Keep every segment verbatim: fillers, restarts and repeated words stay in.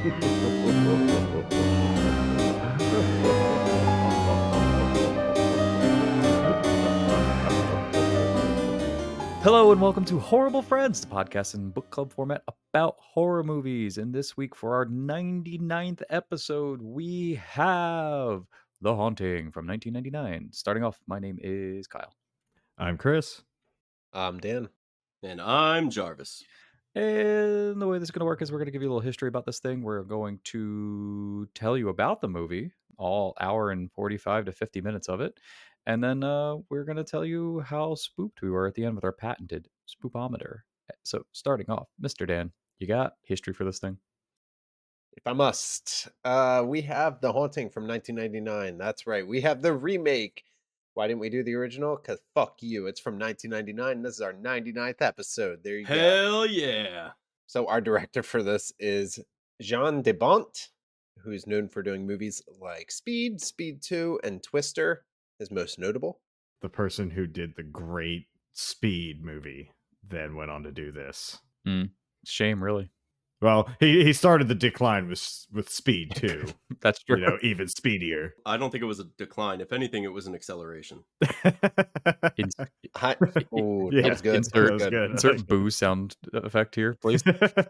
Hello and welcome to Horrible Friends, the podcast in book club format about horror movies. And this week for our ninety-ninth episode, we have The Haunting from nineteen ninety-nine. Starting off, my name is Kyle. I'm Chris. I'm Dan. And I'm Jarvis. And the way this is going to work is we're going to give you a little history about this thing. We're going to tell you about the movie, all hour and forty-five to fifty minutes of it. And then uh, we're going to tell you how spooked we were at the end with our patented spoopometer. So starting off, Mister Dan, you got history for this thing? If I must, uh, we have The Haunting from nineteen ninety-nine. That's right. We have the remake. Why didn't we do the original? Because fuck you. It's from nineteen ninety-nine. This is our ninety-ninth episode. There you Hell go. Hell yeah. So our director for this is Jean de Bont, who's known for doing movies like Speed, Speed two, and Twister, his most notable. The person who did the great Speed movie then went on to do this. Mm, shame, really. Well, he, he started the decline with with Speed too. That's true. You know, even speedier. I don't think it was a decline. If anything, it was an acceleration. In- Hi- Ooh, Yeah, that was good. insert- That was good. good. Insert boo sound effect here, please.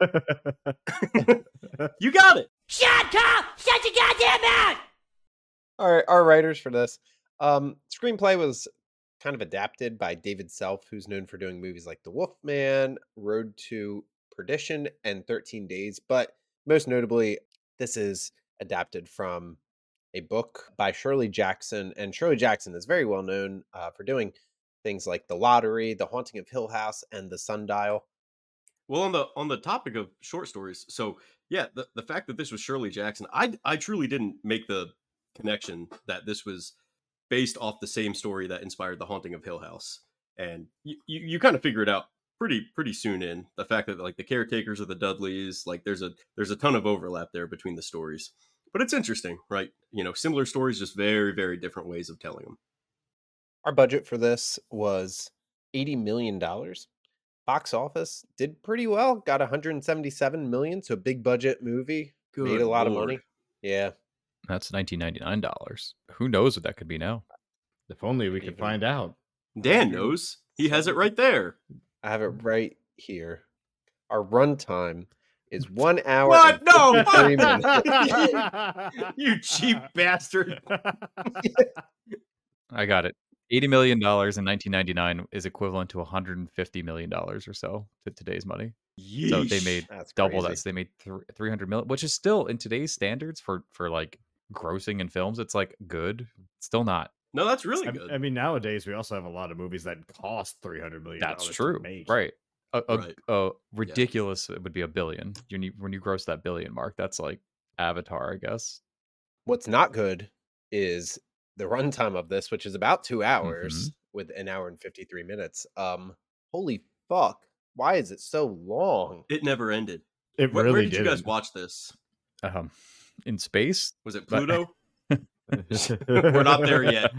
You got it. Shut up! Shut your goddamn mouth! All right, our writers for this. Um, screenplay was kind of adapted by David Self, who's known for doing movies like The Wolfman, Road to Perdition, and thirteen days. But most notably, this is adapted from a book by Shirley Jackson. And Shirley Jackson is very well known uh, for doing things like The Lottery, The Haunting of Hill House, and The Sundial. Well, on the on the topic of short stories, so yeah, the, the fact that this was Shirley Jackson, I I truly didn't make the connection that this was based off the same story that inspired The Haunting of Hill House. And you, you, you kind of figure it out pretty pretty soon in the fact that like the caretakers are the Dudleys, like there's a there's a ton of overlap there between the stories. But it's interesting, right? You know, similar stories, just very, very different ways of telling them. Our budget for this was eighty million dollars. Box office did pretty well, got one hundred seventy-seven million dollars, so a big budget movie. Good made a lot of Lord. money. Yeah. That's nineteen ninety-nine dollars. Who knows what that could be now? If only we could Even- find out. Dan knows. He has it right there. I have it right here. Our runtime is one hour. What? and No, fifty-three fuck! minutes. You cheap bastard. I got it. eighty million dollars in nineteen ninety-nine is equivalent to one hundred fifty million dollars or so to today's money. So they Yeesh. made That's double crazy. that. So they made th- three hundred million, which is still in today's standards for for like grossing in films. It's like good, still not. No, that's really I, good. I mean, nowadays we also have a lot of movies that cost three hundred million dollars. That's true, to make. right? A, a, Right. a ridiculous. It would be a billion. You need when you gross that billion mark. That's like Avatar, I guess. What's not good is the runtime of this, which is about two hours with an hour and fifty-three minutes. Um, holy fuck. Why is it so long? It never ended. It Where, really where did you guys didn't. watch this? Um, in space. Was it But- Pluto? We're not there yet.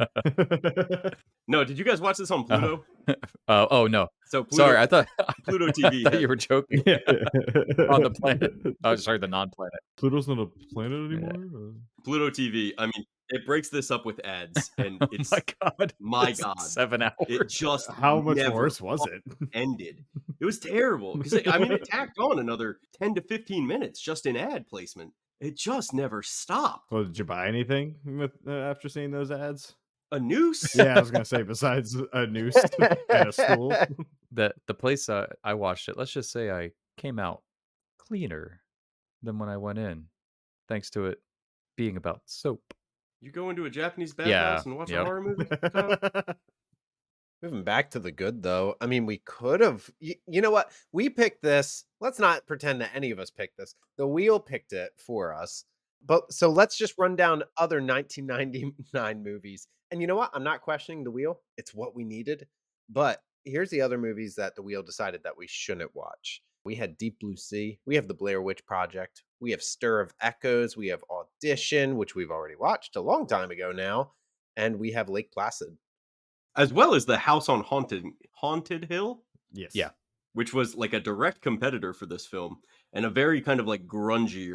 No, did you guys watch this on Pluto? Uh, oh no, So Pluto, sorry. I thought Pluto T V. I thought had- you were joking. On the planet. Oh, sorry, the non-planet. Pluto's not a planet anymore. Uh, Pluto T V. I mean, it breaks this up with ads, and Oh it's my god. my It's God. Seven hours. it just How much never worse was it? ended. It was terrible because I mean, it tacked on another ten to fifteen minutes just in ad placement. It just never stopped. Well, did you buy anything with uh, after seeing those ads? A noose. Yeah, I was gonna say besides a noose and a stool. the the place uh, I watched it. Let's just say I came out cleaner than when I went in, thanks to it being about soap. You go into a Japanese bathhouse Yeah, and watch yep. a horror movie. Kyle? Moving back to the good, though. I mean, we could have. You, you know what? We picked this. Let's not pretend that any of us picked this. The wheel picked it for us. But so let's just run down other nineteen ninety-nine movies. And you know what? I'm not questioning the wheel. It's what we needed. But here's the other movies that the wheel decided that we shouldn't watch. We had Deep Blue Sea. We have The Blair Witch Project. We have Stir of Echoes. We have Audition, which we've already watched a long time ago now. And we have Lake Placid. As well as the House on Haunted Haunted Hill, Yes. Yeah. which was like a direct competitor for this film and a very kind of like grungier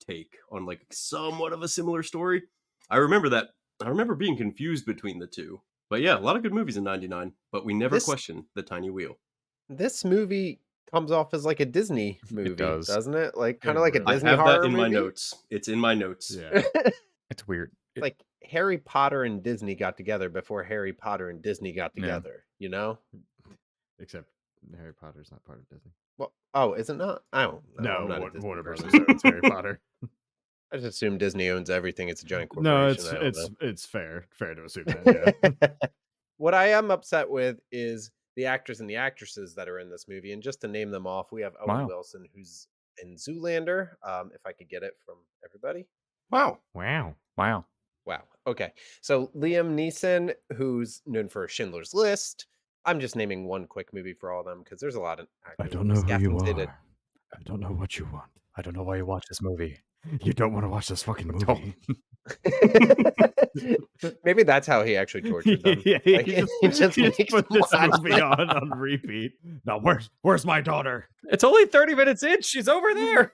take on like somewhat of a similar story. I remember that. I remember being confused between the two. But yeah, a lot of good movies in ninety-nine, but we never This questioned the tiny wheel. this movie comes off as like a Disney movie, does. doesn't it? Like kind It of like a really I Disney have horror that in my movie? notes. It's in my notes. Yeah. It's weird. It- Like Harry Potter and Disney got together before Harry Potter and Disney got Yeah. together, you know? Except Harry Potter's not part of Disney. Well, oh, is it not? I don't know. No, I'm not a Wa- Disney Warner person. Brothers owns Harry Potter. I just assume Disney owns everything. It's a giant corporation. No, it's I don't it's know. it's fair. Fair to assume that. Yeah. What I am upset with is the actors and the actresses that are in this movie. And just to name them off, we have Owen Wow. Wilson, who's in Zoolander. Um, if I could get it from everybody. Wow. Wow. Wow. Wow. Okay. So Liam Neeson, who's known for Schindler's List. I'm just naming one quick movie for all of them because there's a lot of actors. I don't in know this. who you Catherine Zeta- are. I don't know what you want. I don't know why you watch this movie. You don't want to watch this fucking Don't. movie. Maybe that's how he actually tortured them. yeah, Like, he he just, just he just makes put them this watch movie it. on on repeat. Now, where's where's my daughter? It's only thirty minutes in. She's over there.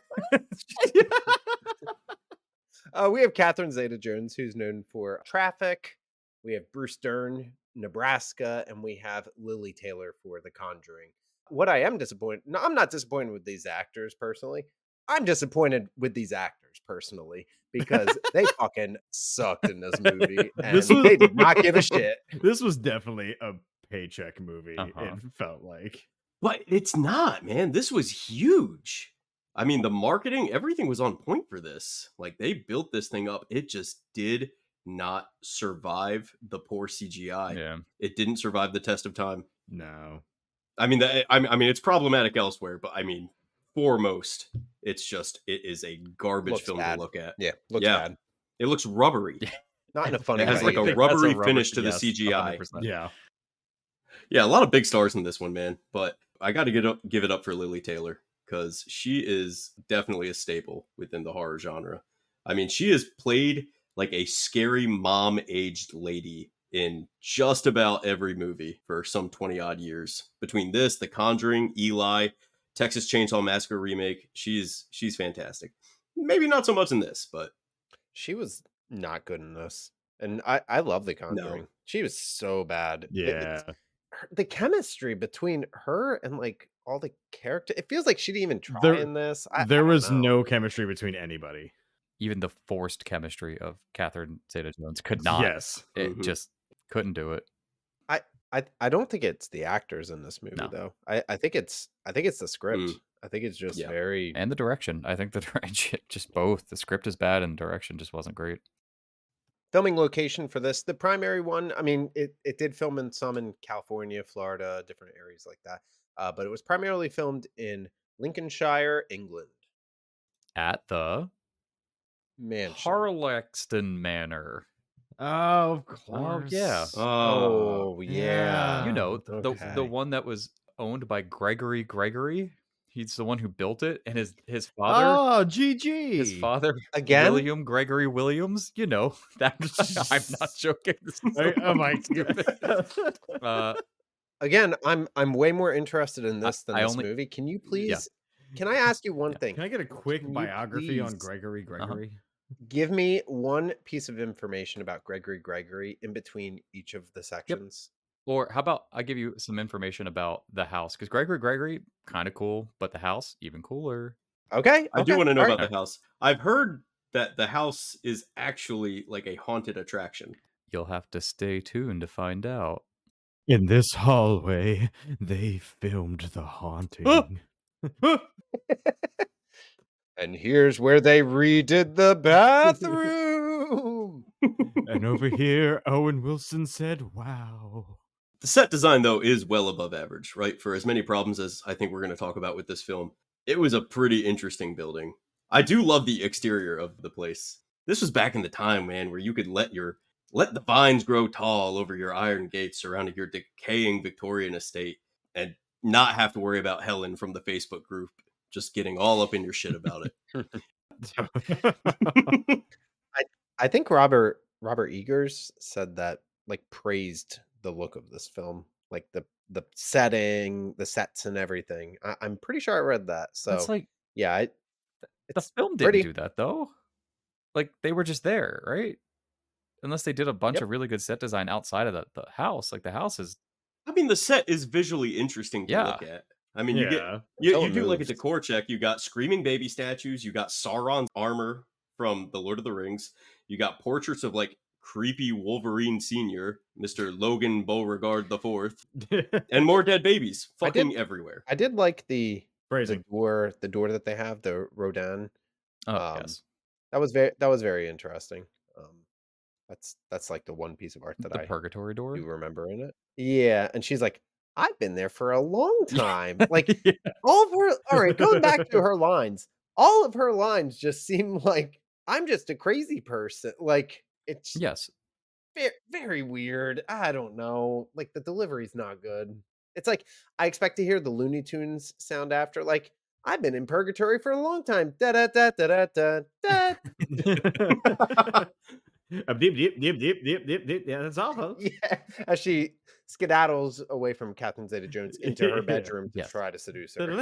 Uh, we have Catherine Zeta-Jones, who's known for Traffic. We have Bruce Dern, Nebraska, and we have Lily Taylor for The Conjuring. What I am disappointed, no, I'm not disappointed with these actors personally. I'm disappointed with these actors personally because they fucking sucked in this movie and This was- they did not give a shit. This was definitely a paycheck movie. Uh-huh. It felt like. But it's not, man. This was huge. I mean, the marketing, everything was on point for this. Like, they built this thing up. It just did not survive the poor C G I. Yeah. It didn't survive the test of time. No. I mean, that, I I mean, it's problematic elsewhere, but I mean, foremost, it's just, it is a garbage Looks film bad. to look at. Yeah, looks Yeah. bad. It looks rubbery. Not in a funny It has way. like a either. rubbery That's a finish to the yes, C G I. one hundred percent. Yeah. Yeah, a lot of big stars in this one, man. But I got to get up, give it up for Lily Taylor because she is definitely a staple within the horror genre. I mean, she has played like a scary mom-aged lady in just about every movie for some twenty odd years. Between this, The Conjuring, Eli, Texas Chainsaw Massacre remake, she's she's fantastic. Maybe not so much in this, but She was not good in this. And I, I love The Conjuring. She was so bad. It- it's- Yeah. her- the chemistry between her and like all the character, it feels like she didn't even try There- in this. I, I there don't was know. no chemistry between anybody. Even the forced chemistry of Catherine Zeta-Jones could not. Yes. It Mhm. just couldn't do it. I I don't think it's the actors in this movie No. though. I, I think it's I think it's the script. Mm. I think it's just Yeah. very And the direction. I think the direction, just both. The script is bad and direction just wasn't great. filming location for this. The primary one, I mean, it, it did film in some in California, Florida, different areas like that. Uh, but it was primarily filmed in Lincolnshire, England. At the Mansion. Harlexton Manor. Oh, of course. yeah. Oh yeah. You know, the okay. the one that was owned by Gregory Gregory. He's the one who built it, and his his father, Oh, G G. his father, Again? William Gregory Williams. You know that. I'm not joking. This is I- so oh my stupid. Uh, Again, I'm I'm way more interested in this than I this only- movie. Can you please? Can I ask you one Yeah. thing? Can I get a quick Can you biography on please- Gregory Gregory? Give me one piece of information about Gregory Gregory in between each of the sections. or how about I give you some information about the house? Because Gregory Gregory, kind of cool, but the house even cooler. Okay. I do okay, want to know all about right. the house. I've heard that the house is actually like a haunted attraction. You'll have to stay tuned to find out. In this hallway, they filmed the haunting. And here's where they redid the bathroom. And over here, Owen Wilson said, wow. The set design, though, is well above average, right? For as many problems as I think we're going to talk about with this film, it was a pretty interesting building. I do love the exterior of the place. This was back in the time, man, where you could let your let the vines grow tall over your iron gates surrounding your decaying Victorian estate and not have to worry about Helen from the Facebook group just getting all up in your shit about it. I think Robert Robert Eggers said that, like, praised the look of this film, like the the setting, the sets, and everything. I, I'm pretty sure I read that. So That's like yeah, it, The It's film didn't pretty. do that though. Like they were just there, right? Unless they did a bunch Yep. of really good set design outside of the, the house. Like the house is I mean, the set is visually interesting to Yeah. look at. I mean, you get Yeah. you, Until you it do like a moves. decor check. You got screaming baby statues. You got Sauron's armor from the Lord of the Rings. You got portraits of like creepy Wolverine Senior, Mister Logan Beauregard the Fourth, and more dead babies I did- fucking everywhere. I did like the the Phrasing. door the door that they have, the Rodan. oh Um, yes. That was very that was very interesting. Um, that's that's like the one piece of art that The I purgatory door. do remember in it. Yeah, and she's like, I've been there for a long time. Like Yeah. all of her. All right, going back to her lines, all of her lines just seem like I'm just a crazy person. Like it's Yes. very, very weird. I don't know. Like the delivery's not good. It's like I expect to hear the Looney Tunes sound after. Like I've been in purgatory for a long time. Da da da da da da da. Uh, dip, dip, dip, dip, dip, dip, dip. Yeah, that's all, folks. Yeah, as she skedaddles away from Catherine Zeta-Jones into her Yeah. bedroom to Yes. try to seduce her.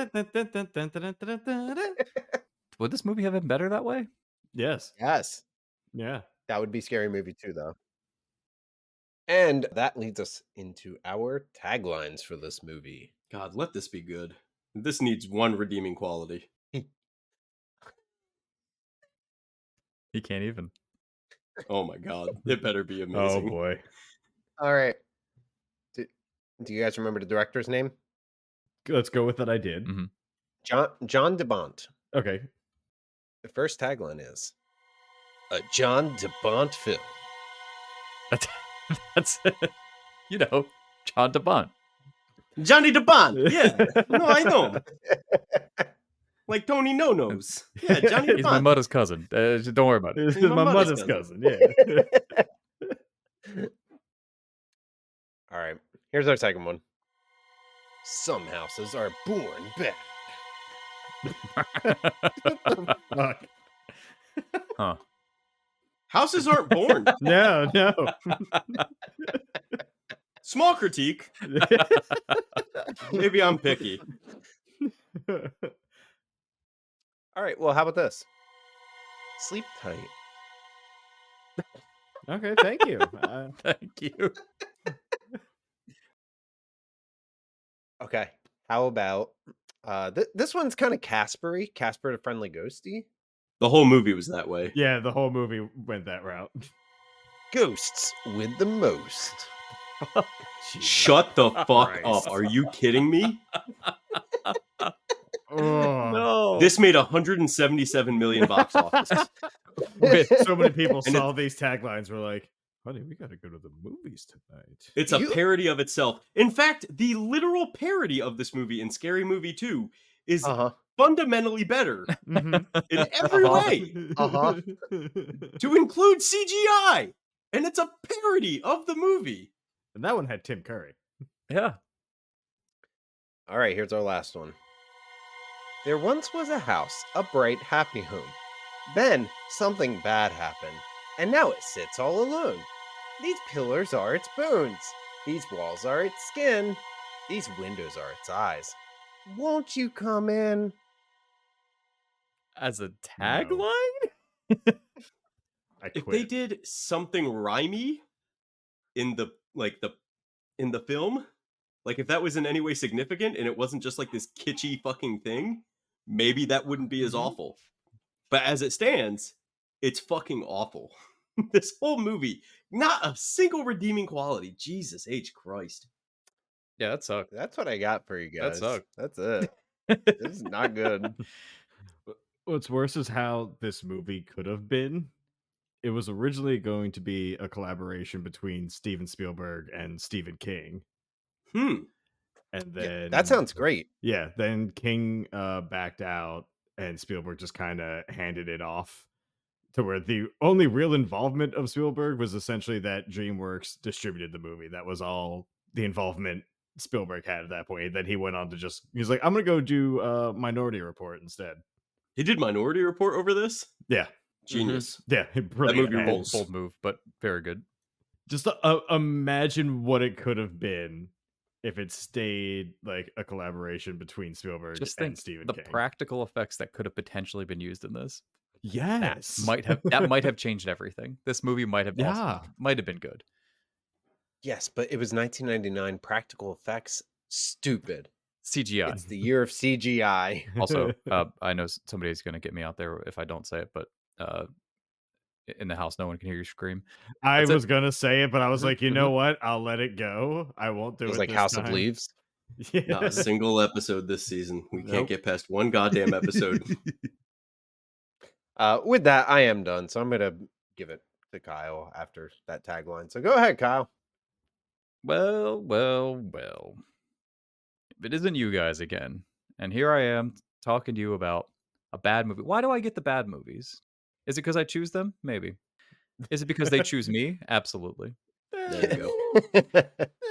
Would this movie have been better that way? Yes. Yes, Yeah. that would be Scary Movie too, though. And that leads us into our taglines for this movie. God, let this be good. This needs one redeeming quality. He can't even. Oh my god, it better be Oh amazing. boy. All right. Do, do you guys remember the director's name? Let's go with that. I did. Mhm. John John DeBont. Okay. The first tagline is a John DeBont film. That's that's you know, John DeBont. Johnny DeBont. Yeah, no, I know him. Like Tony No Nos. Yeah, Johnny He's my DeBont. mother's cousin. Uh, just don't worry about it. This He's is my my mother's mother's cousin. cousin. Yeah. All right. Here's our second one. Some houses are born bad. Fuck. Huh. Houses aren't born. No, no. Small critique. Maybe I'm picky. All right. Well, how about this? Sleep tight. Okay, thank you. Uh, Thank you. Okay. How about uh th- this one's kind of Caspery, Casper the Friendly Ghosty. The whole movie was that way. yeah, the whole movie went that route. Ghosts with the most. Shut the fuck Christ. up. Are you kidding me? Oh. No. This made one hundred seventy-seven million box office. So many people And it- saw these taglines were like, honey, we gotta go to the movies tonight. It's a You- parody of itself. In fact, the literal parody of this movie in Scary Movie two is Uh-huh. fundamentally better Mhm. in every Uh-huh. way, Uh-huh. to include C G I. And it's a parody of the movie. And that one had Tim Curry. Yeah. All right, here's our last one. There once was a house, a bright, happy home. Then something bad happened, and now it sits all alone. These pillars are its bones. These walls are its skin. These windows are its eyes. Won't you come in? As a tagline? I If quit. they did something rhymey in the like the in the film, like if that was in any way significant and it wasn't just like this kitschy fucking thing, maybe that wouldn't be as Mhm. awful. But as it stands, it's fucking awful. This whole movie, not a single redeeming quality. Jesus H Christ. Yeah, that sucked. That's what I got for you That guys. sucked. That's it. This is not good. What's worse is how this movie could have been. It was originally going to be a collaboration between Steven Spielberg and Stephen King. Hmm. And Yeah, then that sounds great. Yeah, then King uh backed out and Spielberg just kind of handed it off to where the only real involvement of Spielberg was essentially that DreamWorks distributed the movie. That was all the involvement Spielberg had at that point. Then he went on to just he's like, I'm gonna go do uh Minority Report instead. He did Minority Report over this? Yeah, Genius. yeah, brilliant. movie And rules. Bold move, but very good. Just uh, uh, imagine what it could have been if it stayed like a collaboration between Spielberg Just and think Stephen the King. practical effects that could have potentially been used in this. That Yes. might have that might have changed everything. This movie might have also Yeah. might have been good. Yes, but it was nineteen ninety-nine. Practical effects, stupid. C G I. It's the year of C G I. Also, uh, I know s- somebody's going to get me out there if I don't say it, but uh, i- in the house, no one can hear you scream. I That's it. was gonna say it, but I was Mhm, like, you mhm. know what? I'll let it go. I won't do It was it like this House of time. Leaves. Yeah. Not a single episode this season. We can't Nope. get past one goddamn episode. Uh, with that, I am done. So I'm gonna give it to Kyle after that tagline. So go ahead, Kyle. Well, well, well. If it isn't you guys again, and here I am talking to you about a bad movie. Why do I get the bad movies? Is it because I choose them? Maybe. Is it because they choose me? Absolutely. There you go.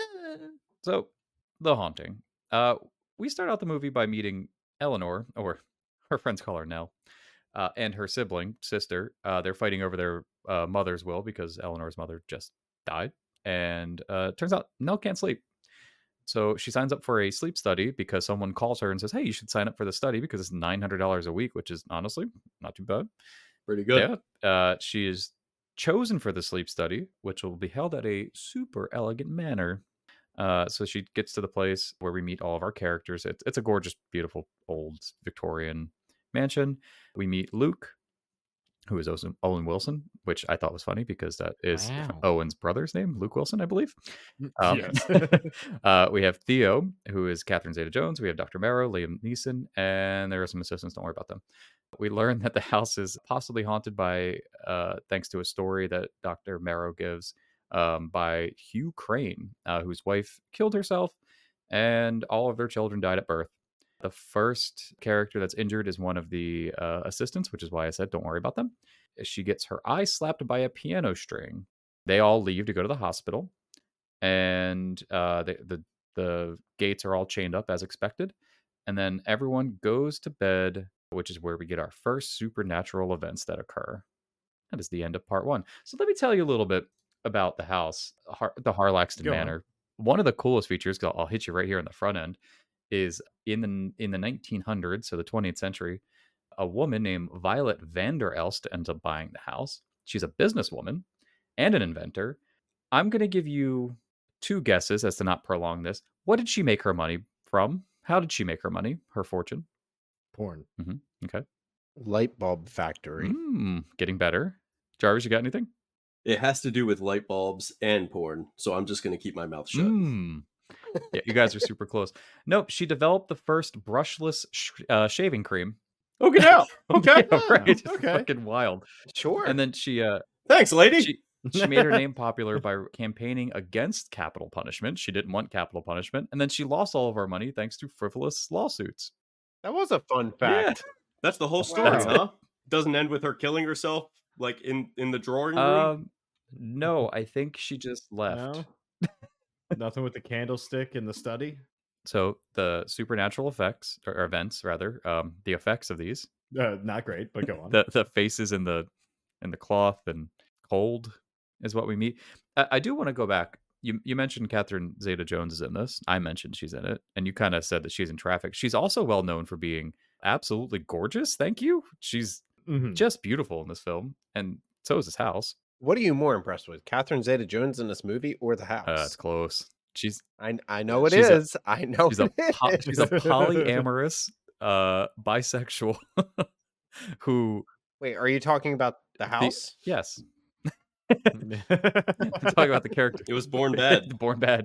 So, The Haunting. Uh, we start out the movie by meeting Eleanor, or her friends call her Nell, uh, and her sibling, sister. Uh, they're fighting over their uh, mother's will because Eleanor's mother just died. And uh, it turns out Nell can't sleep. So she signs up for a sleep study because someone calls her and says, hey, you should sign up for the study because it's nine hundred dollars a week, which is honestly not too bad. Pretty good. Yeah. Uh, she is chosen for the sleep study, which will be held at a super elegant manor. Uh, so she gets to the place where we meet all of our characters. It's, it's a gorgeous, beautiful, old Victorian mansion. We meet Luke, who is Owen Owen Wilson, which I thought was funny because that is Wow. Owen's brother's name, Luke Wilson, I believe. Um, Yes. uh, we have Theo, who is Catherine Zeta-Jones. We have Doctor Marrow, Liam Neeson, and there are some assistants. Don't worry about them. We learn that the house is possibly haunted by, uh, thanks to a story that Doctor Marrow gives, um, by Hugh Crane, uh, whose wife killed herself, and all of their children died at birth. The first character that's injured is one of the uh, assistants, which is why I said don't worry about them. She gets her eye slapped by a piano string. They all leave to go to the hospital, and uh, the, the the gates are all chained up as expected. And then everyone goes to bed, which is where we get our first supernatural events that occur. That is the end of part one. So let me tell you a little bit about the house, Har- the Harlaxton Go on. Manor. One of the coolest features, 'cause I'll, I'll hit you right here in the front end, is in the in the nineteen hundreds, so the twentieth century, a woman named Violet Vander Elst ends up buying the house. She's a businesswoman and an inventor. I'm going to give you two guesses as to not prolong this. What did she make her money from? How did she make her money? Her fortune? Porn. Okay. Light bulb factory. Mm, getting better. Jarvis, you got anything? It has to do with light bulbs and porn, so I'm just going to keep my mouth shut. Mm. Yeah, you guys are super close. Nope, she developed the first brushless sh- uh, shaving cream. Okay, now. Okay. Yeah, right. It's okay. fucking wild. Sure. And then she uh Thanks, lady. she she made her name popular by campaigning against capital punishment. She didn't want capital punishment, and then she lost all of our money thanks to frivolous lawsuits. that was a fun Yeah. fact. That's the whole story, Wow. huh? Doesn't end with her killing herself, like in in the drawing room. Um, no, I think she just left. No? Nothing with the candlestick in the study. So the supernatural effects or events, rather, um, the effects of these, Uh, not great, but go on. the the faces in the in the cloth and cold is what we meet. I, I do want to go back. You you mentioned Catherine Zeta-Jones is in this. I mentioned she's in it, and you kind of said that she's in Traffic. She's also well known for being absolutely gorgeous. Thank you. She's Mhm. just beautiful in this film, and so is this house. What are you more impressed with, Catherine Zeta-Jones in this movie or the house? Uh, it's close. She's I I know it she's a- is. I know she's a it po- is. she's a polyamorous uh bisexual who Wait, are you talking about the house? yes I'm talking about the character. It was born bad. Born bad.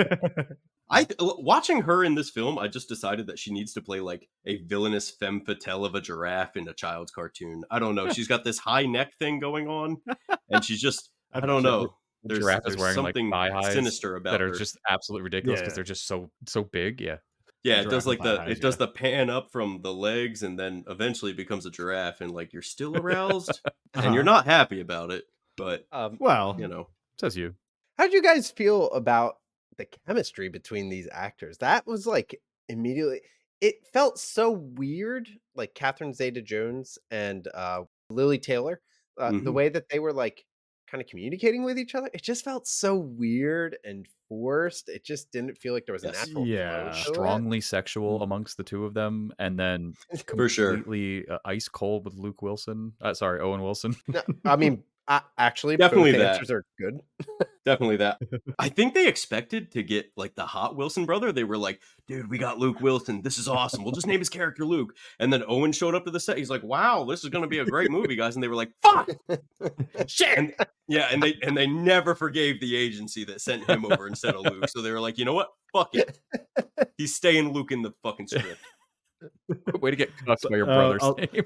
I watching her in this film, I just decided that she needs to play like a villainous femme fatale of a giraffe in a child's cartoon. I don't know. She's got this high neck thing going on, and she's just I don't know. The There's, giraffe is there's wearing like something thigh highs sinister about that are her. just absolutely ridiculous because Yeah. they're just so so big. Yeah. Yeah, The it does giraffe like with the high highs, it does yeah. the pan up from the legs and then eventually becomes a giraffe and like you're still aroused and you're Uh-huh. not happy about it, but Um, Well, you know. Says you. how did you guys feel about the chemistry between these actors? That was like immediately. It felt so weird, like Catherine Zeta-Jones and uh, Lily Taylor. Uh, The Mhm. way that they were like kind of communicating with each other. It just felt so weird and forced. It just didn't feel like there was a Yes. natural Yeah. flow to it. Strongly sexual amongst the two of them, and then For sure. completely uh, ice cold with Luke Wilson. Uh, sorry, Owen Wilson. No, I mean, I, actually, Definitely both that. answers are good. Definitely that. I think they expected to get like the hot Wilson brother. They were like, dude, we got Luke Wilson. This is awesome. We'll just name his character Luke. And then Owen showed up to the set. He's like, wow, this is going to be a great movie, guys. And they were like, fuck. Shit. And, yeah. And they, and they never forgave the agency that sent him over instead of Luke. So they were like, you know what? Fuck it. He's staying Luke in the fucking script. Way to get cussed by your Uh, brother's I'll- name.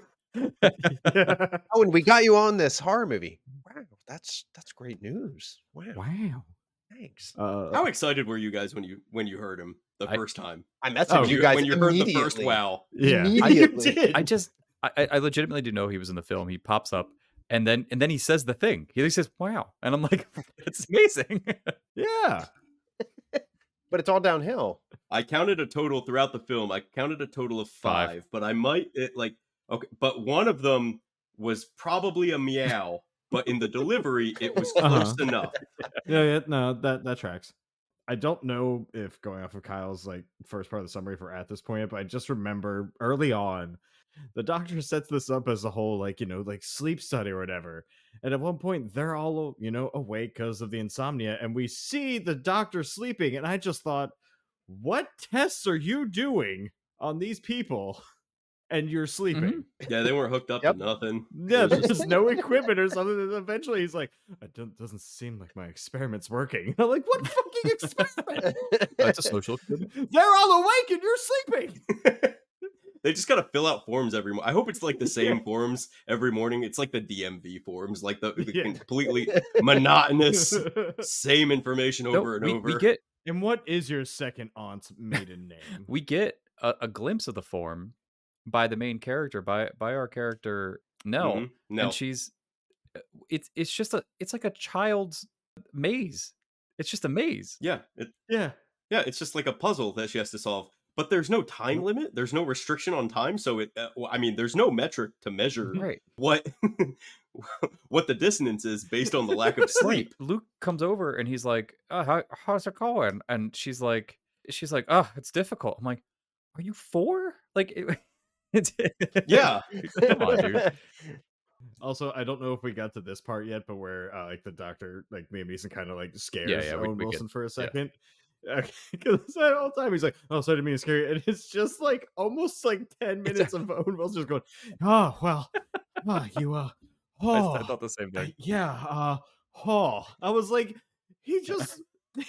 Oh, and we got you on this horror movie. Wow, that's that's great news. Wow, Wow. thanks. Uh, How excited were you guys when you when you heard him the I- first time? I messaged Oh, you You- guys when you heard the immediately. first wow. yeah. Immediately. I just, I, I legitimately do know he was in the film. He pops up, and then and then he says the thing. He says, "Wow," and I'm like, "It's amazing." Yeah. But it's all downhill. I counted a total throughout the film. I counted a total of five, Five. but I might it like okay, but one of them was probably a meow, but in the delivery it was close Uh-huh. enough. Yeah, yeah, no, that that tracks. I don't know if going off of Kyle's like first part of the summary for at this point, but I just remember early on, the doctor sets this up as a whole like you know like sleep study or whatever. And at one point, they're all you know awake because of the insomnia, and we see the doctor sleeping, and I just thought, what tests are you doing on these people? And you're sleeping. Yeah, they weren't hooked up Yep. to nothing. Yeah, It was there's just- no equipment or something. And eventually, he's like, "It don't- doesn't seem like my experiment's working." I'm like, "What fucking experiment? That's a social experiment. They're all awake and you're sleeping." They just gotta fill out forms every morning. I hope it's like the same forms every morning. It's like the D M V forms, like the, the Yeah. completely monotonous, same information No, over and we, over. we get And what is your second aunt's maiden name? we get a, a glimpse of the form by the main character, by by our character Nell, Mhm. No, and she's uh, it's it's just a it's like a child's maze. It's just a maze. yeah, it, Yeah. yeah, it's just like a puzzle that she has to solve. But there's no time limit. There's no restriction on time. So it, uh, well, I mean, there's no metric to measure Right. what what the dissonance is based on the lack of sleep. Luke comes over and he's like, oh, how, "How's it going?" And she's like, "She's like, oh, it's difficult." I'm like, "Are you four?" Like, it, it's Yeah, Come on, dude. Also, I don't know if we got to this part yet, but where uh, like the doctor, like Liam Neeson, kind of like scares yeah, we- Owen we get- Wilson for a yeah. second. Because the whole time he's like, "Oh, sorry to mean to scare you," and it's just like almost like ten minutes of Owen Wilson just going, "Oh, well, oh, you uh, I, oh, I thought the same I- thing. yeah, uh, oh." I was like, he just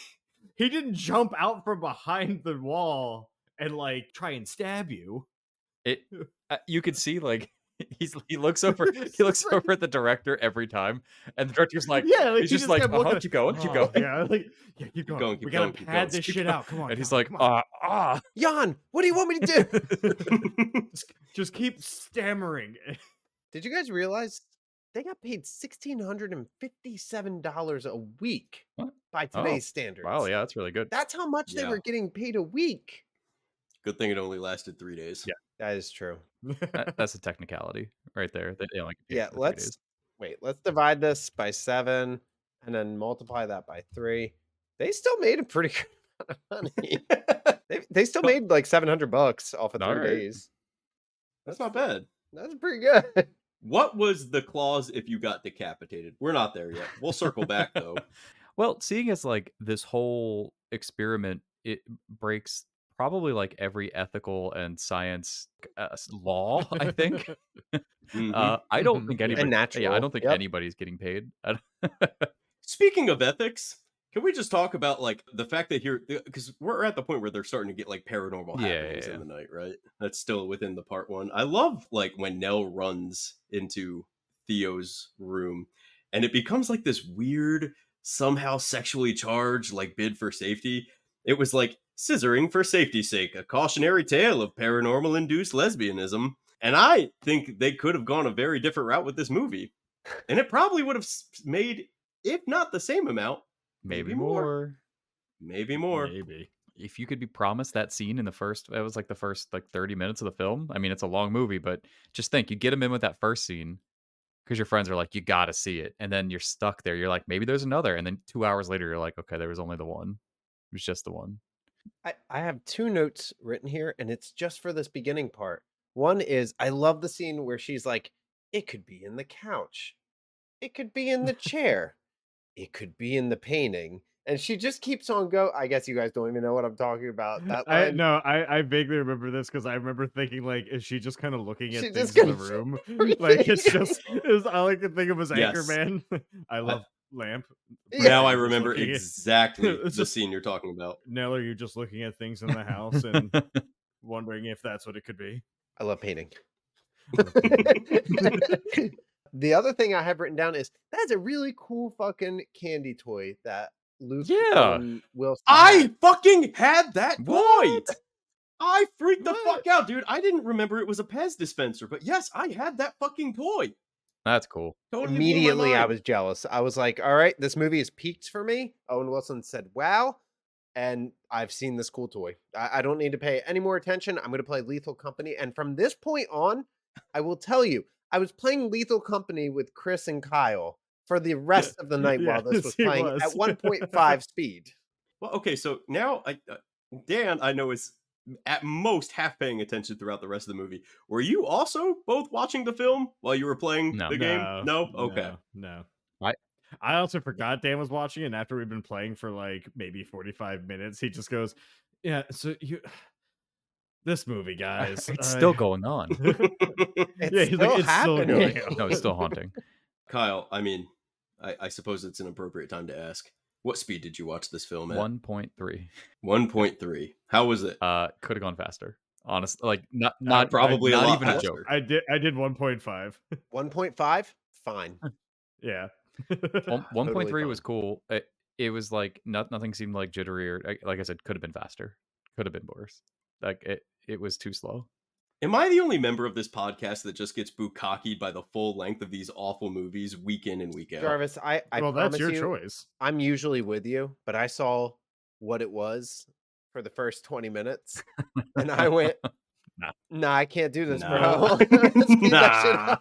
he didn't jump out from behind the wall and like try and stab you. It uh, you could see like he's he looks over he looks over at the director every time, and the director's like, Yeah, like, he's he just like, kept "Uh-huh, looking- keep going, keep "Oh, going." Yeah, like yeah, keep going. going, we keep gotta going, keep pad going. this Keep shit going. out. Come on, And he's come on, like, come on. "Ah, ah." Jan, what do you want me to do? just, just keep stammering. Did you guys realize they got paid sixteen hundred and fifty-seven dollars a week What? by Oh, today's standards? Wow, yeah, that's really good. That's how much they Yeah. were getting paid a week. good thing it only lasted three days. Yeah. That is true. That- that's a technicality right there. They, they only get paid Yeah, for three let's days. wait. Let's divide this by seven and then multiply that by three. They still made a pretty good amount of money. they, they still made like seven hundred bucks off of three Alright. days. That's not bad. That's pretty good. What was the clause if you got decapitated? We're not there yet. We'll circle back though. Well, seeing as like this whole experiment, it breaks probably like every ethical and science uh, s- law. I think. Mhm. Uh, I don't Mhm. think Yeah. anybody. And Yeah, I natural, don't think yep. anybody's getting paid. I don't- Speaking of ethics, can we just talk about like the fact that here because we're at the point where they're starting to get like paranormal Yeah, yeah, happenings yeah. in the night, right? That's still within the part one. I love like when Nell runs into Theo's room and it becomes like this weird, somehow sexually charged like bid for safety. It was like scissoring for safety's sake, a cautionary tale of paranormal induced lesbianism. And I think they could have gone a very different route with this movie. And it probably would have s- made, if not the same amount, Maybe Maybe more. more. maybe more. Maybe. If you could be promised that scene in the first, that was like the first like thirty minutes of the film. I mean, it's a long movie, but just think, you get him in with that first scene, because your friends are like, you got to see it. And then you're stuck there. You're like, maybe there's another. And then two hours later, you're like, okay, there was only the one. It was just the one. I, I have two notes written here, and it's just for this beginning part. One is I love the scene where she's like, it could be in the couch, it could be in the chair, it could be in the painting. And she just keeps on go. I guess you guys don't even know what I'm talking about. That I line. no, I I vaguely remember this because I remember thinking like, is she just kind of looking at She things just in the goes, room? "Everything." Like it's just is all I could think of was Yes. Anchorman. I love lamp. Yeah. Now I Just remember looking at- exactly It's the just- scene you're talking about. Nell, are you just looking at things in the house and wondering if that's what it could be? I love painting. The other thing I have written down is that's a really cool fucking candy toy that Luke Yeah. and Will. I fucking had that toy. What? I freaked the What? fuck out, dude. I didn't remember it was a Pez dispenser, but yes, I had that fucking toy. That's cool. Totally blew my Immediately, I mind. was jealous. I was like, all right, this movie is peaked for me. Owen Wilson said, wow. And I've seen this cool toy. I, I don't need to pay any more attention. I'm going to play Lethal Company. And from this point on, I will tell you, I was playing Lethal Company with Chris and Kyle for the rest of the night while this Yes, was he playing was. at one point five speed. Well, okay, so now I, uh, Dan, I know is at most half paying attention throughout the rest of the movie. Were you also both watching the film while you were playing No. the game? No, No? Okay. no. I- I also forgot Dan was watching, and after we've been playing for like maybe forty-five minutes, he just goes, "Yeah, so you, this movie, guys, It's uh, still going on. It's yeah, he's still like, it's still happening. going on. No, it's still haunting. Kyle, I mean, I, I suppose it's an appropriate time to ask. What speed did you watch this film at? one point three. one point three. How was it? Uh, could have gone faster. Honestly, like not Uh, not probably a not lot even a faster. joke. I did. I did one point five. one point five? Fine. Yeah. One one point three Totally was fine. cool. It, it was like not nothing seemed like jittery or like, like I said, could have been faster. Could have been worse. Like it it was too slow. Am I the only member of this podcast that just gets bukkakied by the full length of these awful movies week in and week out? Jarvis, I, I well, promise that's your you, choice. I'm usually with you, but I saw what it was for the first twenty minutes, and I went, Nah. nah, I can't do this, Nah. bro. Speed that shit Nah. up.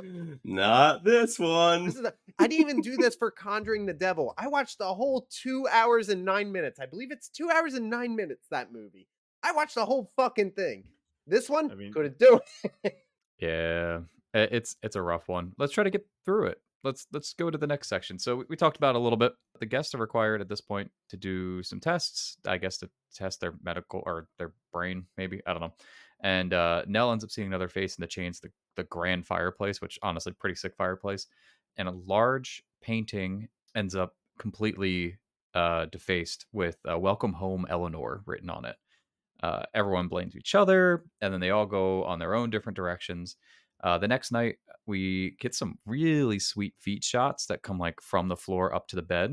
Not this one. This is the- I didn't even do this for Conjuring the Devil. I watched the whole two hours and nine minutes. I believe it's two hours and nine minutes, that movie. I watched the whole fucking thing. This one, I mean- couldn't do it. Yeah, i- it's it's a rough one. Let's try to get through it. Let's let's go to the next section. So we, we talked about it a little bit. The guests are required at this point to do some tests. I guess to test their medical or their brain, maybe I don't know. And uh, Nell ends up seeing another face in the chains, the the grand fireplace, which honestly pretty sick fireplace, and a large painting ends up completely uh, defaced with uh, "Welcome Home, Eleanor" written on it. Uh, everyone blames each other, and then they all go on their own different directions. Uh, the next night, we get some really sweet feet shots that come like from the floor up to the bed,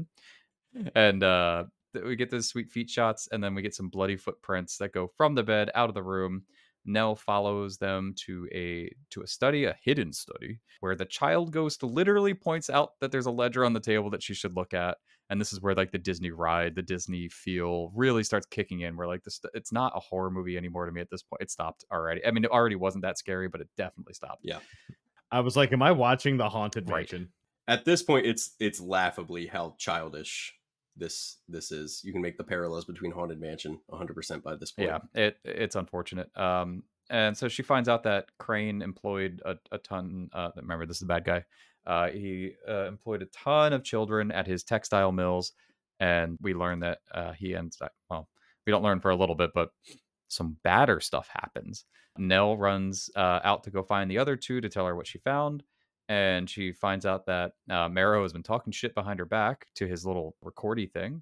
and uh, th- we get those sweet feet shots, and then we get some bloody footprints that go from the bed out of the room. Nell follows them to a to a study, a hidden study, where the child ghost literally points out that there's a ledger on the table that she should look at. And this is where like the Disney ride, the Disney feel really starts kicking in. Where like this, it's not a horror movie anymore to me at this point. It stopped already. I mean, it already wasn't that scary, but it definitely stopped. Yeah. I was like, am I watching the Haunted Right. Mansion? At this point, it's it's laughably how childish this this is. You can make the parallels between Haunted Mansion one hundred percent by this point. Yeah, it it's unfortunate. Um, and so she finds out that Crane employed a, a ton. Uh, remember, this is the bad guy. Uh, he uh, employed a ton of children at his textile mills, and we learn that uh, he ends up. Well, we don't learn for a little bit, but some badder stuff happens. Nell runs uh, out to go find the other two to tell her what she found, and she finds out that uh, Marrow has been talking shit behind her back to his little recordy thing,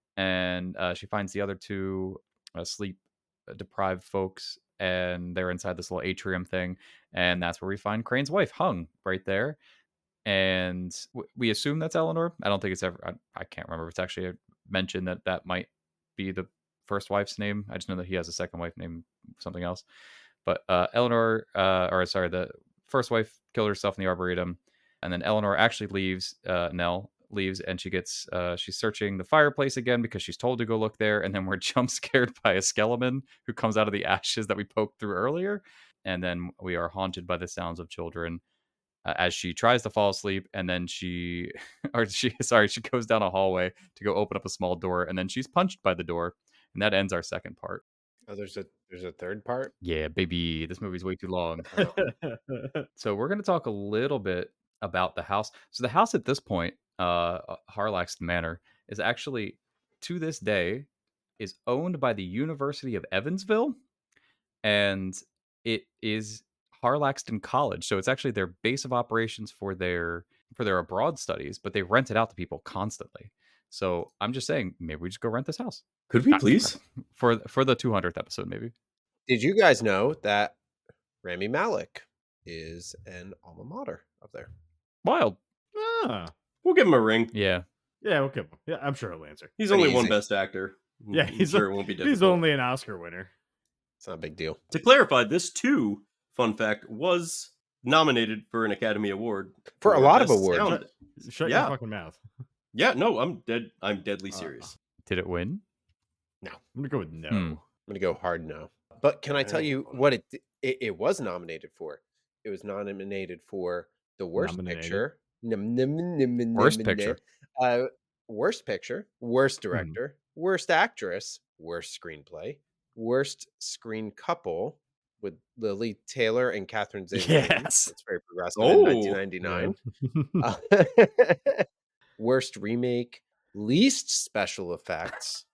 and uh, she finds the other two uh, sleep deprived folks, and they're inside this little atrium thing, and that's where we find Crane's wife hung right there. And w- we assume that's Eleanor. I don't think it's ever. I, I can't remember if it's actually mentioned that that might be the first wife's name. I just know that he has a second wife named something else. But uh, Eleanor, uh, or sorry, the first wife killed herself in the arboretum, and then Eleanor actually leaves. Uh, Nell leaves, and she gets. Uh, she's searching the fireplace again because she's told to go look there, and then we're jump scared by a skeleton who comes out of the ashes that we poked through earlier, and then we are haunted by the sounds of children. uh, as she tries to fall asleep, and then she, or she, sorry, she goes down a hallway to go open up a small door, and then she's punched by the door, and that ends our second part. Oh, there's a there's a third part. Yeah, baby, this movie's way too long. Oh. So we're going to talk a little bit about the house. So the house at this point, uh, Harlaxton Manor, is actually to this day is owned by the University of Evansville, and it is Harlaxton College. So it's actually their base of operations for their for their abroad studies, but they rent it out to people constantly. So I'm just saying, maybe we just go rent this house Could we Uh, please? for for the two hundredth episode, maybe. Did you guys know that Rami Malek is an alma mater up there? Wild, ah, We'll give him a ring. yeah. yeah, okay. Yeah, I'm sure he'll answer. He's Pretty only one easy. best actor. Yeah, I'm he's sure a- it won't be difficult. He's only an Oscar winner. It's not a big deal. To clarify, this too, fun fact, was nominated for an Academy Award For a lot of Best awards. Sound. Shut Yeah. your fucking mouth. Yeah, no, I'm dead. I'm deadly Uh, serious. Did it win? I'm gonna go with no. Hmm. I'm gonna go hard no. But can I tell you what it it, it was nominated for? It was nominated for the worst Nominated. picture, nim- nim- nim- nim- Worst nim- picture. uh, worst picture, worst Hmm. director, worst actress, worst screenplay, worst screen couple with Lily Taylor and Catherine Zeta-Jones. Yes. It's very progressive Oh, in nineteen ninety-nine. Uh, worst remake, least special effects.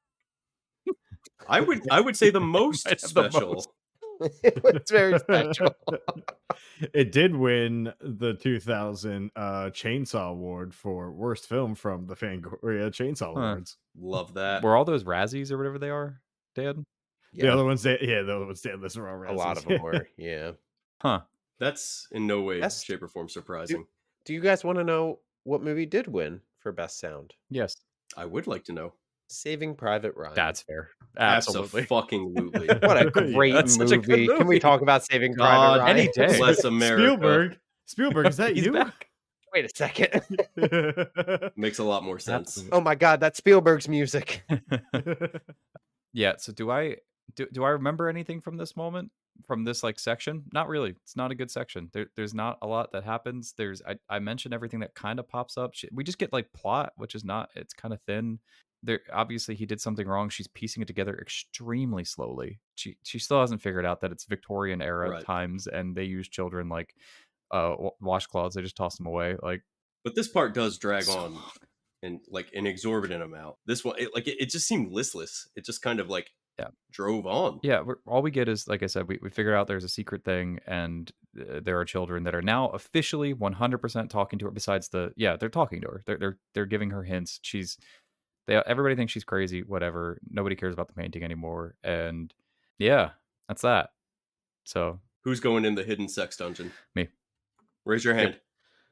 I would I would say the most Might have the special. most. It's very special. It did win the two thousand uh, Chainsaw Award for worst film from the Fangoria Chainsaw Huh. Awards. Love that. Were all those Razzies or whatever they are, Dad? The Yeah, other ones, that, yeah, the other ones, yeah, those are all a lot Razzies. of them were. Yeah. Huh. That's in no way, That's- shape, or form surprising. Do you guys want to know what movie did win for best sound? Yes, I would like to know. Saving Private Ryan. that's fair. Absolutely. Fucking lootly. what a Yeah, great that's such a good movie. Can we movie. talk about Saving God, Private Ryan? any day. Bless America. Spielberg. Spielberg, is that He's you? back. Wait a second. Makes a lot more sense. Absolutely. Oh my God, that's Spielberg's music. Yeah. So do I do, do I remember anything from this moment, from this like section? Not really. It's not a good section. There, there's not a lot that happens. There's I, I mentioned everything that kind of pops up. She, we just get like plot, which is not. It's kind of thin. There obviously he did something wrong. She's piecing it together extremely slowly. She she still hasn't figured out that it's Victorian era Right. times and they use children like uh wa- washcloths. They just toss them away. Like But this part does drag so on long. and like an exorbitant amount. This one, it, like it, it just seemed listless. It just kind of like Yeah. drove on. Yeah, we're, all we get is, like I said, we, we figure out there's a secret thing, and uh, there are children that are now officially one hundred percent talking to her. Besides the, yeah, they're talking to her. They're they're they're giving her hints. She's, they everybody thinks she's crazy. Whatever. Nobody cares about the painting anymore. And yeah, that's that. So Who's going in the hidden sex dungeon? Me. Raise your hand.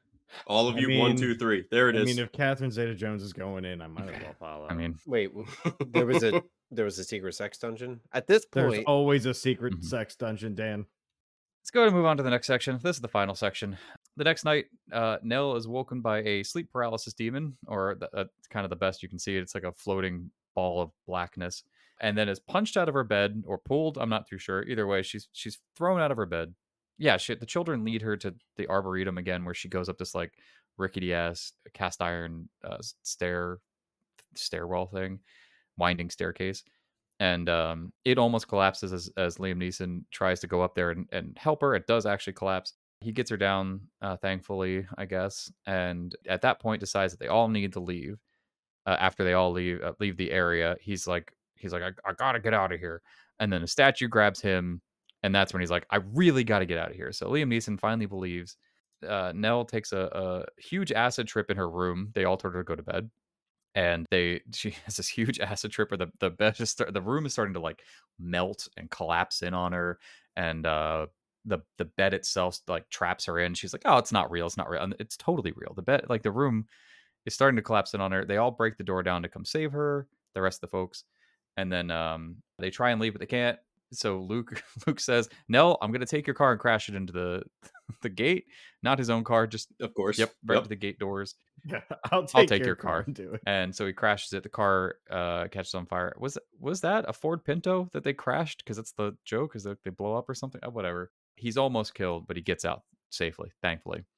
All of I you, one, mean- two, three. There it I is. mean, if Catherine Zeta-Jones is going in, I might as well follow. I mean, Wait, w- there was a there was a secret sex dungeon. At this there's point, always a secret Mhm. sex dungeon, Dan. let's go ahead and move on to the next section. This is the final section. The next night, uh, Nell is woken by a sleep paralysis demon, or the, uh, kind of the best you can see it. It's like a floating ball of blackness, and then is punched out of her bed or pulled. I'm not too sure. Either way, she's she's thrown out of her bed. Yeah, she, the children lead her to the arboretum again, where she goes up this like rickety ass cast iron uh, stair stairwell thing, winding staircase. And um, it almost collapses as, as Liam Neeson tries to go up there and, and help her. It does actually collapse. He gets her down, uh, thankfully, I guess. And at that point, decides that they all need to leave. Uh, after they all leave uh, leave the area, he's like, he's like, I, I gotta get out of here. And then a statue grabs him, and that's when he's like, I really gotta get out of here. So Liam Neeson finally believes. Uh, Nell takes a, a huge acid trip in her room. They all told her to go to bed. And they, she has this huge acid trip, or the the bed is start, the room is starting to like melt and collapse in on her, and uh, the the bed itself like traps her in. She's like, "Oh, it's not real. It's not real." And it's totally real. The bed, like the room, is starting to collapse in on her. They all break the door down to come save her. The rest of the folks, and then um, they try and leave, but they can't. So Luke Luke says, "Nell, I'm gonna take your car and crash it into the the gate. Not his own car, just of course. yep, right Yep. to the gate doors." Yeah, I'll take, take your, your car car. and do it. And so he crashes it. The car uh, catches on fire. Was was that a Ford Pinto that they crashed? Because it's the joke. Is that they blow up or something? Uh, whatever. He's almost killed, but he gets out safely, thankfully.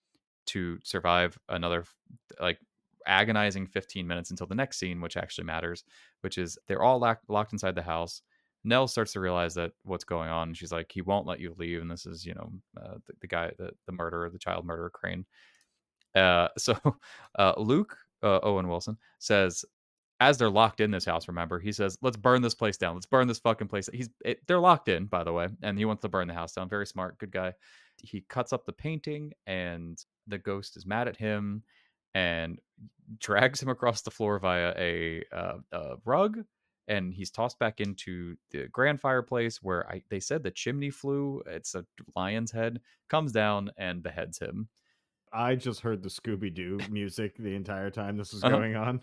to survive another like agonizing fifteen minutes until the next scene, which actually matters, which is they're all locked, locked inside the house. Nell starts to realize that what's going on. She's like, he won't let you leave. And this is, you know, uh, the, the guy, the, the murderer, the child murderer, Crane. Uh, so uh, Luke, uh, Owen Wilson, says, as they're locked in this house, remember, he says, let's burn this place down. Let's burn this fucking place. He's it, They're locked in, by the way, and he wants to burn the house down. Very smart, good guy. He cuts up the painting, and the ghost is mad at him and drags him across the floor via a, uh, a rug, and he's tossed back into the grand fireplace where I, they said the chimney flue. It's a lion's head, comes down and beheads him. I just heard the Scooby-Doo music the entire time this was Uh-huh. going on.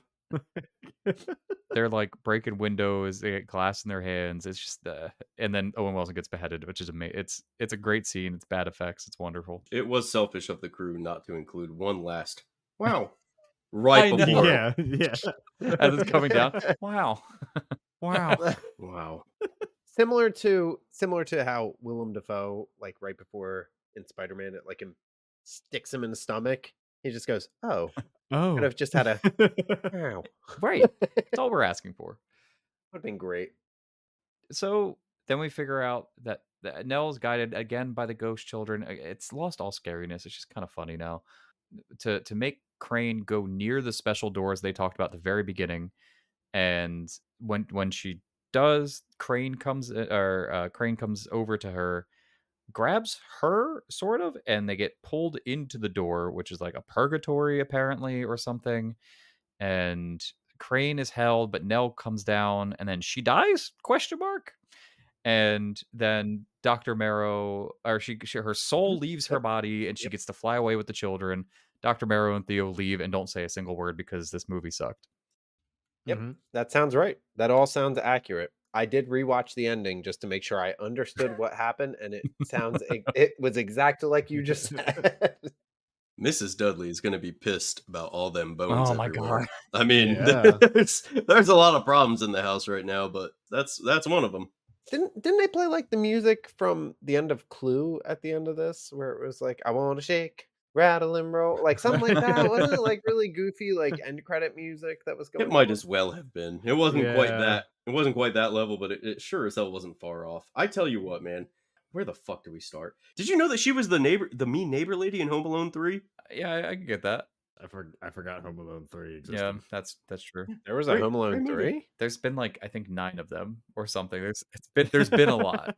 They're like breaking windows, they get glass in their hands. It's just uh, and then Owen Wilson gets beheaded, which is amazing. It's it's a great scene. It's bad effects. It's wonderful. It was selfish of the crew not to include one last wow right I know. before. Yeah, yeah. As it's coming down. Wow. Wow. Wow. Similar to similar to how Willem Dafoe, like right before in Spider-Man, it like him sticks him in the stomach. He just goes, "Oh, Oh. could have just had a wow." Right. That's all we're asking for. Would have been great. So then we figure out that, that Nell's guided again by the ghost children. Uh, It's lost all scariness. It's just kind of funny now. To to make Crane go near the special doors they talked about at the very beginning, and when when she does, Crane comes uh, or uh, Crane comes over to her, grabs her sort of, and they get pulled into the door, which is like a purgatory apparently or something. And Crane is held, but Nell comes down, and then she dies? Question mark. And then Doctor Marrow, or she, she her soul leaves her Yep. body, and she Yep. gets to fly away with the children. Doctor Marrow and Theo leave and don't say a single word because this movie sucked. Yep. Mhm. That sounds right. That all sounds accurate. I did rewatch the ending just to make sure I understood what happened, and it sounds it, it was exactly like you just said. Missus Dudley is going to be pissed about all them bones. Oh my everywhere. God. I mean, Yeah. there's, there's a lot of problems in the house right now, but that's that's one of them. Didn't didn't they play like the music from the end of Clue at the end of this, where it was like, "I want to shake, rattle and roll," like something like that? Wasn't it like really goofy, like end credit music that was going? It might on? as well have been. It wasn't quite Yeah. that. It wasn't quite that level, but it, it sure as hell wasn't far off. I tell you what, man. Where the fuck do we start? Did you know that she was the neighbor, the mean neighbor lady in Home Alone three? Yeah, I, I can get that. I, for, I forgot Home Alone three existed. Yeah, that's that's true. There was a Great- Home Alone great movie. three. There's been like I think nine of them or something. There's it's been there's been a lot.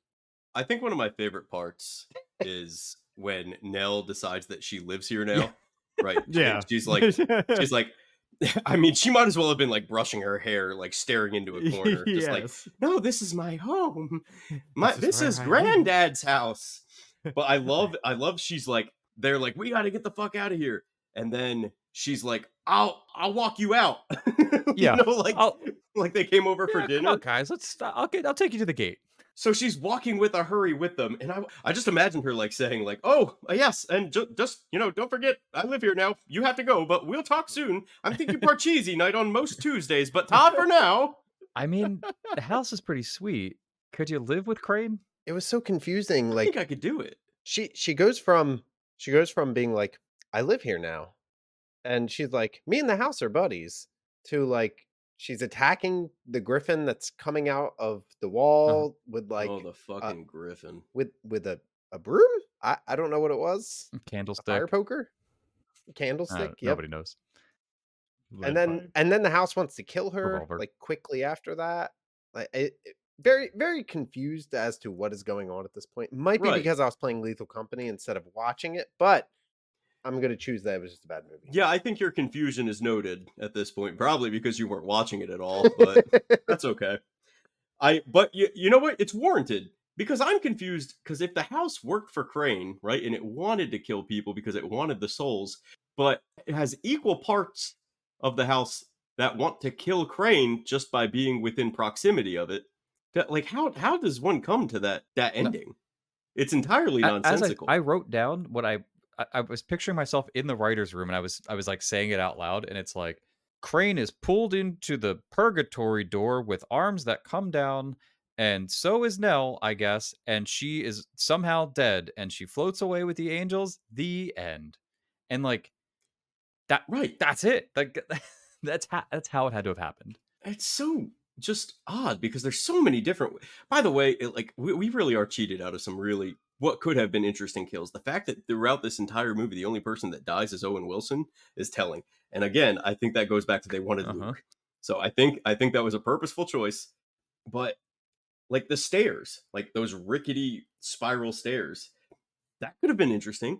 I think one of my favorite parts is when Nell decides that she lives here now. Right? Yeah. And she's like, she's like, I mean, she might as well have been like brushing her hair, like staring into a corner, just like, Yes. no, this is my home. My This is this where is I am." granddad's house. But I love I love she's like, they're like, we gotta get the fuck out of here. And then she's like, I'll I'll walk you out. Yeah. You know, like I'll- like they came over Yeah, for come dinner. on, guys, let's stop. I'll get I'll take you to the gate. So she's walking with a hurry with them, and I I just imagine her like saying like, "Oh yes, and ju- just you know, don't forget, I live here now. You have to go, but we'll talk soon. I'm thinking Parcheesi night on most Tuesdays, but ta for now." I mean, the house is pretty sweet. Could you live with Crane? It was so confusing. I Like think I could do it. she she goes from she goes from being like, "I live here now," and she's like, "Me and the house are buddies," to like she's attacking the griffin that's coming out of the wall with like oh, the fucking griffin. with with a, a broom. I, I don't know what it was. A Candlestick. fire poker, Uh, candlestick. Yep. Nobody knows. Lead And then pipe. and then the house wants to kill her Revolver. like quickly after that. Like it, it- very very confused as to what is going on at this point. Might be Right. because I was playing Lethal Company instead of watching it, but I'm gonna choose that it was just a bad movie. Yeah, I think your confusion is noted at this point, probably because you weren't watching it at all, but that's okay. I but you, you know what? It's warranted because I'm confused because if the house worked for Crane, right, and it wanted to kill people because it wanted the souls, but it has equal parts of the house that want to kill Crane just by being within proximity of it. That, like how how does one come to that that No. ending? It's entirely A- As I, nonsensical. I wrote down what I, I I was picturing myself in the writer's room, and I was I was like saying it out loud, and it's like Crane is pulled into the purgatory door with arms that come down, and so is Nell, I guess, and she is somehow dead, and she floats away with the angels. The end. and like that. Right. That's it. Like that's how that's how it had to have happened. It's so just odd because there's so many different. By the way, it, like we, we really are cheated out of some really what could have been interesting kills. The fact that throughout this entire movie, the only person that dies is Owen Wilson is telling. And again, I think that goes back to they wanted Uh-huh. Luke. So I think I think that was a purposeful choice. But like the stairs, like those rickety spiral stairs, that could have been interesting.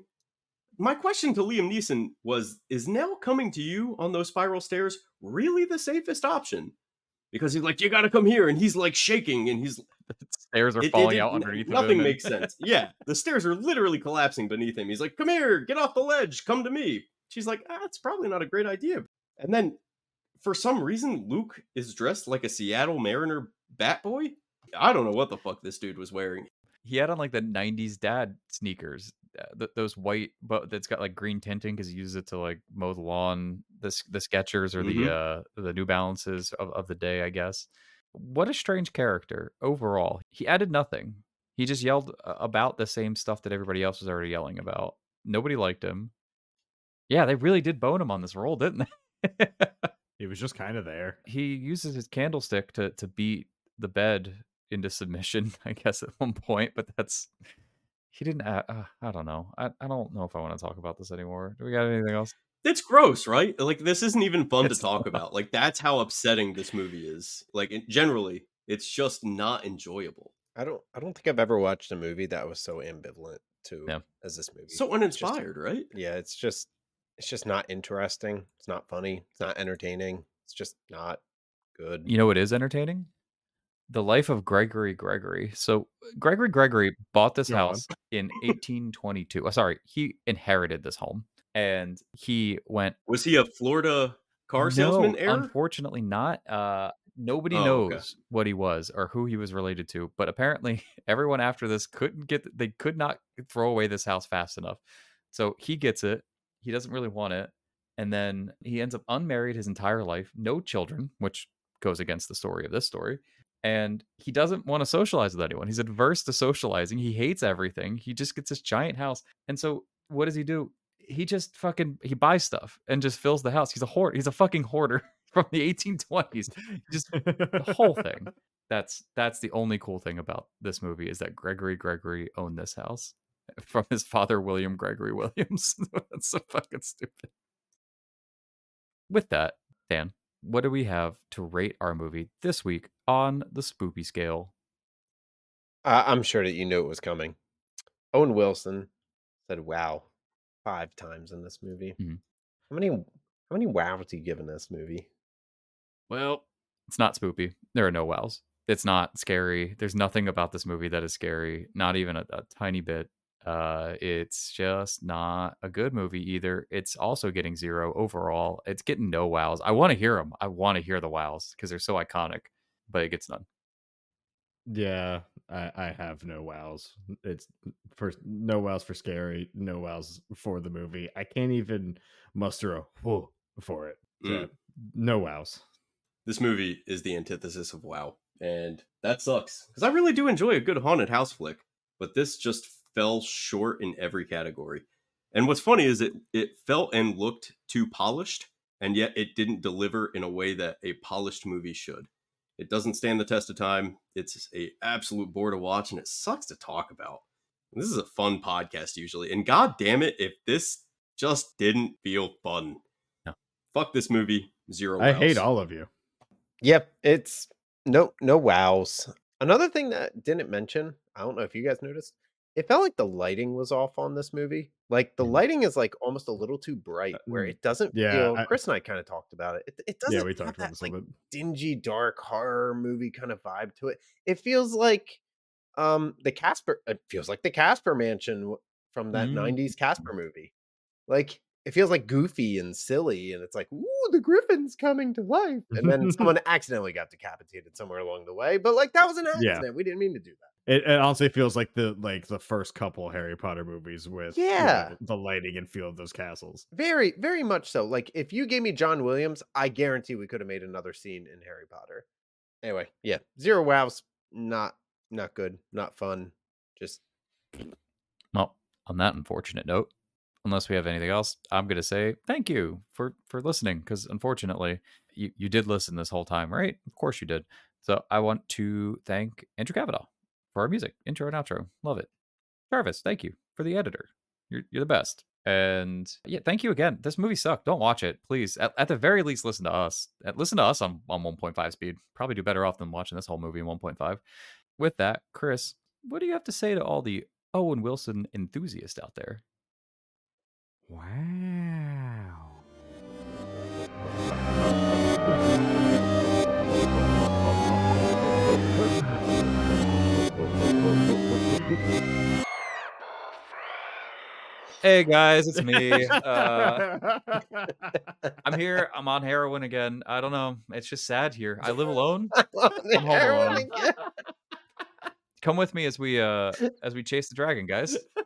My question to Liam Neeson was, is Nell coming to you on those spiral stairs really the safest option? Because he's like, you got to come here. And he's like shaking and he's The stairs are it- it falling did- out n- underneath. of Nothing him and- makes sense. Yeah. The stairs are literally collapsing beneath him. He's like, come here, get off the ledge, come to me. She's like, ah, it's probably not a great idea. And then for some reason, Luke is dressed like a Seattle Mariner bat boy. I don't know what the fuck this dude was wearing. He had on like the nineties dad sneakers, uh, th- those white, but that's got like green tinting because he uses it to like mow the lawn. The s- the Skechers or Mhm. the uh the New Balances of, of the day, I guess. What a strange character overall. He added nothing. He just yelled uh, about the same stuff that everybody else was already yelling about. Nobody liked him. Yeah, they really did bone him on this role, didn't they? He was just kind of there. He uses his candlestick to to beat the bed into submission, I guess, at one point, but that's he didn't. Uh, uh, I don't know. I, I don't know if I want to talk about this anymore. Do we got anything else? It's gross, right? Like this isn't even fun It's to talk not. about. Like that's how upsetting this movie is. Like it, generally, it's just not enjoyable. I don't I don't think I've ever watched a movie that was so ambivalent to Yeah. as this movie. So uninspired, right? Yeah, it's just it's just not interesting. It's not funny. It's not entertaining. It's just not good. You know what is entertaining? The life of Gregory Gregory. So Gregory Gregory bought this Go on. house in eighteen twenty-two. Oh, sorry, he inherited this home, and he went. Was he a Florida car No, salesman heir? unfortunately not. Uh, nobody Oh, knows okay. what he was or who he was related to. But apparently, everyone after this couldn't get. They could not throw away this house fast enough. So he gets it. He doesn't really want it, and then he ends up unmarried his entire life, no children, which goes against the story of this story. And he doesn't want to socialize with anyone. He's adverse to socializing. He hates everything. He just gets this giant house. And so what does he do? He just fucking he buys stuff and just fills the house. He's a hoard. He's a fucking hoarder from the eighteen twenties. Just the whole thing. That's that's the only cool thing about this movie is that Gregory Gregory owned this house from his father William Gregory Williams. That's so fucking stupid. With that, Dan, what do we have to rate our movie this week on the Spoopy scale? Uh, I'm sure that you knew it was coming. Owen Wilson said "wow" five times in this movie. Mhm. How many how many wows do you give in this movie? Well, it's not spoopy. There are no wows. It's not scary. There's nothing about this movie that is scary, not even a, a tiny bit. Uh, it's just not a good movie either. It's also getting zero overall. It's getting no wows. I want to hear them. I want to hear the wows because they're so iconic, but it gets none. Yeah, I, I have no wows. It's for no wows for scary, no wows for the movie. I can't even muster a whoa for it. So, Mm. no wows. This movie is the antithesis of WoW, and that sucks because I really do enjoy a good haunted house flick, but this just fell short in every category. And what's funny is it it felt and looked too polished, and yet it didn't deliver in a way that a polished movie should. It doesn't stand the test of time. It's a absolute bore to watch, and it sucks to talk about. This is a fun podcast usually, and god damn it, if this just didn't feel fun. No. Fuck this movie. Zero. I hate wows. all of you. Yep, it's no no wows. Another thing that didn't mention, I don't know if you guys noticed, it felt like the lighting was off on this movie. Like the Mhm. lighting is like almost a little too bright, where mm, it doesn't yeah, feel. I- Chris and I kind of talked about it. It, it doesn't Yeah, we have talked about that this a like little bit. dingy, dark horror movie kind of vibe to it. It feels like um the Casper. It feels like the Casper Mansion w- from that Mm. nineties Casper movie. Like it feels like goofy and silly, and it's like, ooh, the griffin's coming to life. And then someone accidentally got decapitated somewhere along the way. But like that was an Yeah. accident. We didn't mean to do that. It, it honestly feels like the like the first couple Harry Potter movies with you know, Yeah. the lighting and feel of those castles. Very, very much so. Like if you gave me John Williams, I guarantee we could have made another scene in Harry Potter. Anyway, yeah, zero wows. Not, not good. Not fun. Just Well, on that unfortunate note, unless we have anything else, I'm gonna say thank you for for listening, because unfortunately, you you did listen this whole time, right? Of course you did. So I want to thank Andrew Cavanaugh for our music, intro and outro. Love it. Jarvis, thank you for the editor. You're you're the best. And yeah, thank you again. This movie sucked. Don't watch it, please. At, at the very least, listen to us. At, listen to us on, on one point five speed. Probably do better off than watching this whole movie in one point five. With that, Chris, what do you have to say to all the Owen Wilson enthusiasts out there? Wow. Hey guys, it's me. Uh, I'm here. I'm on heroin again. I don't know. It's just sad here. I live alone. I'm home Heroin alone. again. Come with me as we uh as we chase the dragon, guys.